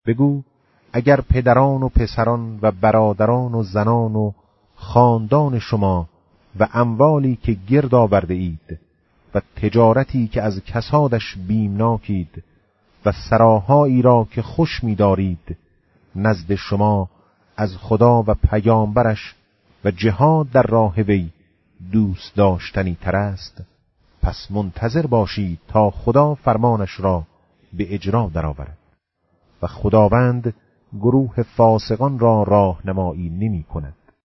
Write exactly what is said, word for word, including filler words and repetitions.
بگو اگر پدران و پسران و برادران و زنان و خاندان شما و اموالی که گرد آورده اید و تجارتی که از کسادش بیمناکید و سراهایی را که خوش می‌دارید نزد شما از خدا و پیامبرش و جهاد در راه وی دوست داشتنی تر است، پس منتظر باشید تا خدا فرمانش را به اجرا درآورد و خداوند گروه فاسقان را راهنمایی نمی کند.